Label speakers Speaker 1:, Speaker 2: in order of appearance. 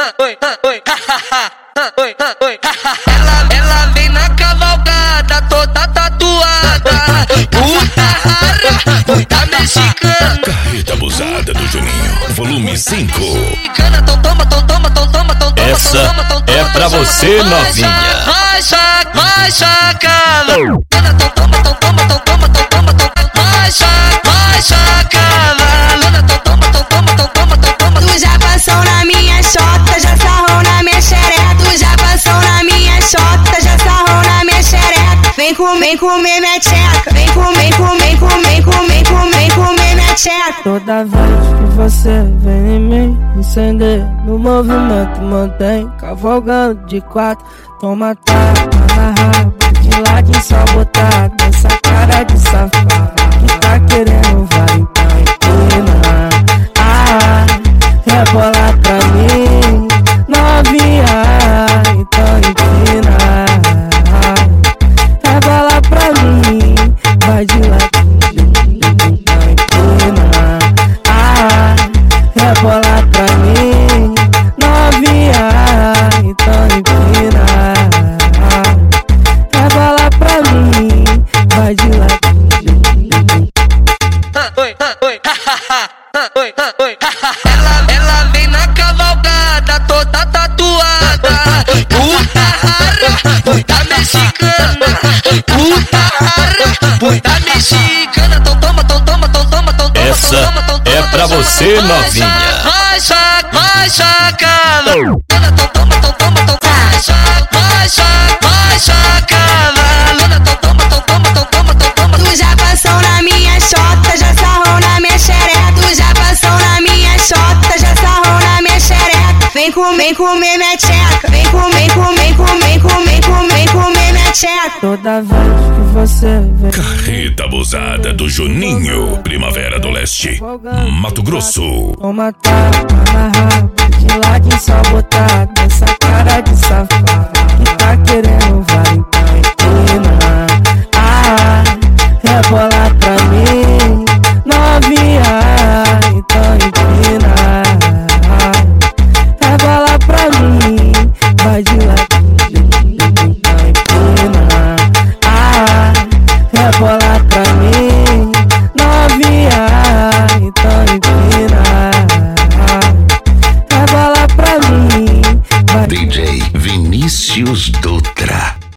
Speaker 1: Ela vem na cavalgada toda tatuada, puta rara, puta mexicana.
Speaker 2: Carreta abusada do Juninho, volume 5.
Speaker 3: Essa é pra você, novinha.
Speaker 1: Vai chacala. Vai chacala.
Speaker 4: Tu já passou na minha chota, já sarrou na minha xereca. Tu já passou na minha chota, já sarrou na minha xereca. Vem comer minha tcheca. Vem comer minha tcheca.
Speaker 5: Toda vez que você vem em mim, incender no movimento, mantém cavalgando de quatro. Toma tapa na raba, de ladinho só botar essa cara de safado que tá querendo vai então empina. Rebola pra mim, novinha, então empina. Rebola pra mim, vai de ladinho, então empina. Rebola pra mim, novinha, então empina. Rebola pra mim, vai de ladinho.
Speaker 1: Ela vem na cavalgada toda tatuada, puta rara, puta mexicana. Puta rara, puta mexicana.
Speaker 3: Essa é pra você, novinha.
Speaker 1: Vai chacala. Vai chacala.
Speaker 4: Tu já passou na minha chota, já sarrou na minha xereca. Tu já passou na minha chota, já sarrou na minha xereca. Vem comer minha tcheca. Vem comer minha tcheca.
Speaker 5: Toda vez que você vem
Speaker 2: Carreta abusada do Juninho, Primavera do Leste, Mato Grosso.
Speaker 5: toma tapa na raba, de ladinho só botar essa cara de safado que tá querendo vai então empina. Rebola pra mim, novinha, então empina. Rebola pra mim, vai de ladinho, então empina. Rebola